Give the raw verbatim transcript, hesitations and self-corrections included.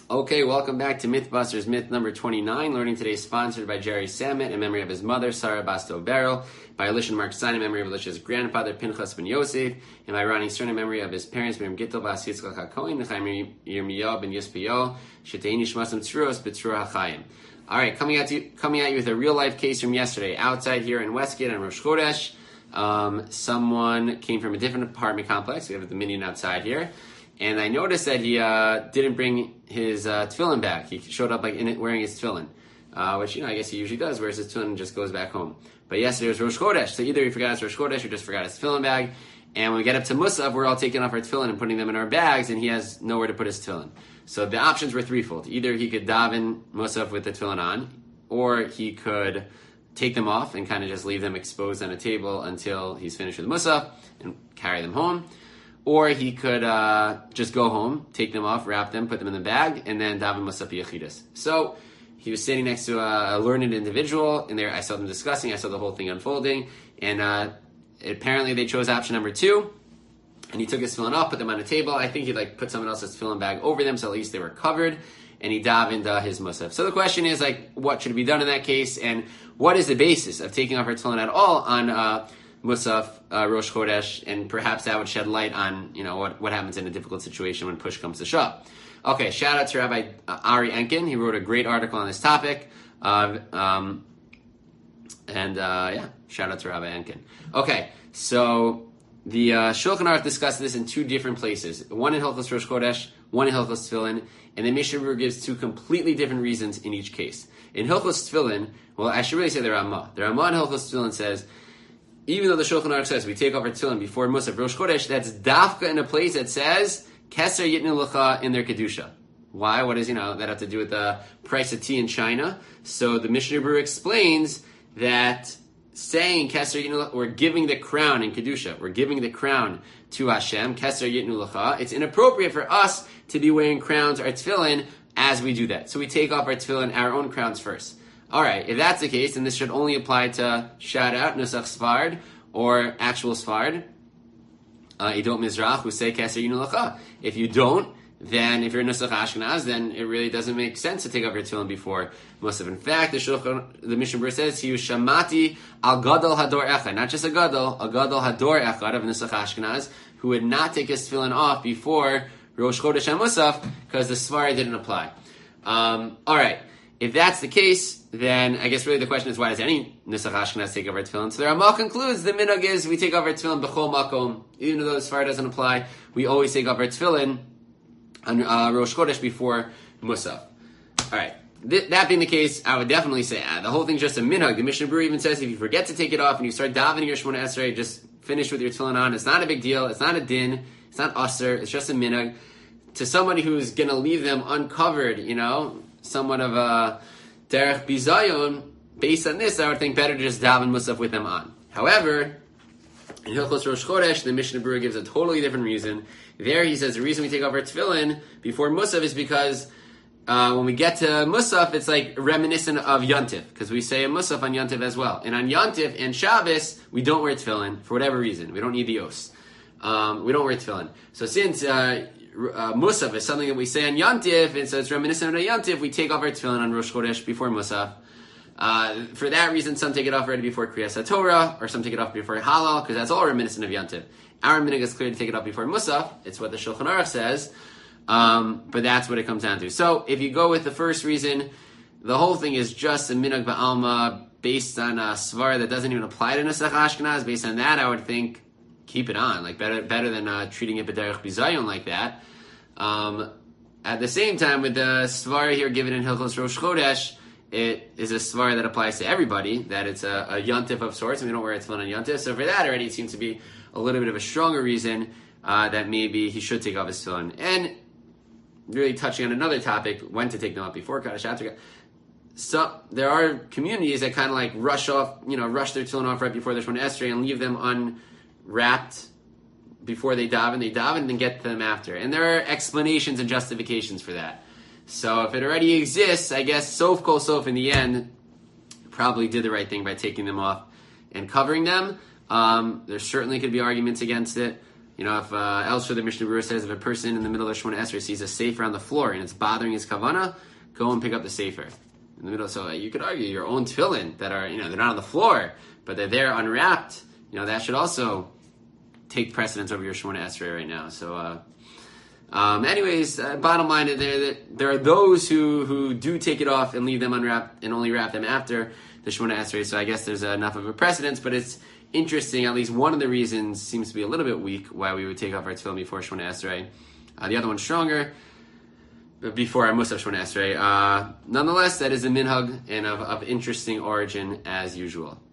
Okay, welcome back to Mythbusters, myth number twenty-nine. Learning today is sponsored by Jerry Samet in memory of his mother, Sarah Basto Beryl, by Alicia Mark Stein in memory of Alicia's grandfather, Pinchas Ben Yosef, and by Ronnie Stern in memory of his parents, Miriam Gittel Bas Yitzchak HaKohen, Chaim Yirmiyahu Ben Yispio, Shetei Nishmasam Tzuros B'Tzura HaChaim. All right, coming at you, coming at you with a real-life case from yesterday. Outside here in Westgate on Rosh Chodesh, um, someone came from a different apartment complex. We have the Minion outside here. And I noticed that he uh, didn't bring his uh, tefillin back. He showed up like in it wearing his tefillin, uh, which, you know, I guess he usually does, wears his tefillin and just goes back home. But yesterday was Rosh Chodesh, so either he forgot his Rosh Chodesh or just forgot his tefillin bag. And when we get up to Musaf, we're all taking off our tefillin and putting them in our bags, and he has nowhere to put his tefillin. So the options were threefold. Either he could daven Musaf with the tefillin on, or he could take them off and kind of just leave them exposed on a table until he's finished with Musaf and carry them home. Or he could uh, just go home, take them off, wrap them, put them in the bag, and then daven Musaf Yechidus. So he was sitting next to a, a learned individual, and there I saw them discussing, I saw the whole thing unfolding, and uh, apparently they chose option number two, and he took his tefillin off, put them on a table. I think he like put someone else's tefillin bag over them, so at least they were covered, and he davened uh, his Musaf. So the question is, like, what should be done in that case, and what is the basis of taking off our tefillin at all on uh, Musaf, uh, Rosh Chodesh, and perhaps that would shed light on, you know, what, what happens in a difficult situation when push comes to shove. Okay, shout out to Rabbi uh, Ari Enkin. He wrote a great article on this topic. Uh, um, and, uh, yeah, shout out to Rabbi Enkin. Okay, so the uh, Shulchan Aruch discussed this in two different places. One in Hilchos Rosh Chodesh, one in Hilchos Tefillin, and the Mishnah Berurah gives two completely different reasons in each case. In Hilchos Tefillin, well, I should really say the Ramah. The Ramah in Hilchos Tefillin says, even though the Shulchan Aruch says we take off our tefillin before Musaf Rosh Chodesh, that's dafka in a place that says Keser Yitnu Lecha in their kedusha. Why? What does, you know, that have to do with the price of tea in China? So the Mishnah Berurah explains that saying Keser Yitnu Lecha, we're giving the crown in kedusha, we're giving the crown to Hashem, Keser Yitnu Lecha. It's inappropriate for us to be wearing crowns or tefillin as we do that. So we take off our tefillin, our own crowns first. All right, if that's the case, then this should only apply to shout out, Nusach Sfard, or actual Sfard, uh, Idot Mizrach, who say Keser Yitnu Lecha. If you don't, then if you're Nusach Ashkenaz, then it really doesn't make sense to take off your tefillin before Musaf. In fact, the Shulchan, the Mishnah Berurah says, Hiyu Shamati al Gadol Hador Echad, not just a Gadol, a Gadol Hador Echad of Nusach Ashkenaz, who would not take his tefillin off before Rosh Chodesh and Musaf, because the Sfar didn't apply. Um, all right. If that's the case, then I guess really the question is, why does any Nusach Ashkenaz take off our tefillin? So the Ramah concludes the minhag is we take off our tefillin b'chol makom. Even though the Sfar doesn't apply, we always take off our tefillin on uh, Rosh Chodesh before Musaf. All right. Th- that being the case, I would definitely say ah, the whole thing's just a minhag. The Mishnah Berurah even says if you forget to take it off and you start davening your Shemona Esrei, just finish with your tefillin on. It's not a big deal. It's not a din. It's not aser. It's just a minhag. To somebody who's going to leave them uncovered, you know, somewhat of a derech bizayon, based on this, I would think better to just daven Musaf with them on. However, in Hilchos Rosh Chodesh, the Mishnah Berurah gives a totally different reason. There he says the reason we take off our tefillin before Musaf is because uh, when we get to Musaf, it's like reminiscent of Yontif, because we say a Musaf on Yontif as well. And on Yontif and Shabbos, we don't wear tefillin for whatever reason. We don't need the os. Um, we don't wear tefillin. So since uh, Uh, Musaf is something that we say on Yantif, and so it's reminiscent of Yantif, we take off our tefillin on Rosh Chodesh before Musaf. Uh, for that reason, some take it off already before Kriyas HaTorah, or some take it off before Halal, because that's all reminiscent of Yantif. Our minhag is clear to take it off before Musaf. It's what the Shulchan Aruch says, um, but that's what it comes down to. So if you go with the first reason, the whole thing is just a minhag ba'alma based on a svar that doesn't even apply to Nusach Ashkenaz. Based on that, I would think keep it on, like better better than uh, treating it b'derech bizayon like that. Um, at the same time, with the svar here given in Hilchos Rosh Chodesh, it is a svar that applies to everybody, that it's a, a yontif of sorts, and we don't wear a tefillin on yontif. So for that already, it seems to be a little bit of a stronger reason uh, that maybe he should take off his tefillin. And really touching on another topic, when to take them off before Kaddish after. So there are communities that kind of like rush off, you know, rush their tefillin off right before the Shemona Esrei and leave them unwrapped before they daven, they daven, and then get to them after. And there are explanations and justifications for that. So if it already exists, I guess Sof Kol Sof in the end probably did the right thing by taking them off and covering them. Um, there certainly could be arguments against it. You know, if uh, elsewhere the Mishnah Berurah says if a person in the middle of Shemona Esrei sees a sefer on the floor and it's bothering his kavana, go and pick up the sefer in the middle. So uh, you could argue your own tefillin that are, you know, they're not on the floor, but they're there unwrapped. You know, that should also take precedence over your Shemona Esrei right now. So, uh, um, anyways, uh, bottom line, there there are those who, who do take it off and leave them unwrapped and only wrap them after the Shemona Esrei. So I guess there's enough of a precedence, but it's interesting. At least one of the reasons seems to be a little bit weak why we would take off our tefillin before Shemona Esrei. Uh, the other one's stronger, before our Musaf Shemona Esrei. Uh, nonetheless, that is a minhag and of, of interesting origin as usual.